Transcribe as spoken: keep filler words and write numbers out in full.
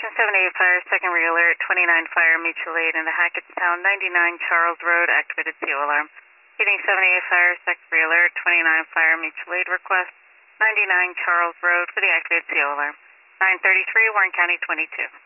Station seventy-eight Fire, second re-alert, twenty-nine Fire, mutual aid in the Hackettstown, ninety-nine Charles Road, activated C O alarm. Heating seventy-eight Fire, second re-alert, twenty-nine Fire, mutual aid request, ninety-nine Charles Road for the activated C O alarm. nine thirty-three, Warren County twenty-two.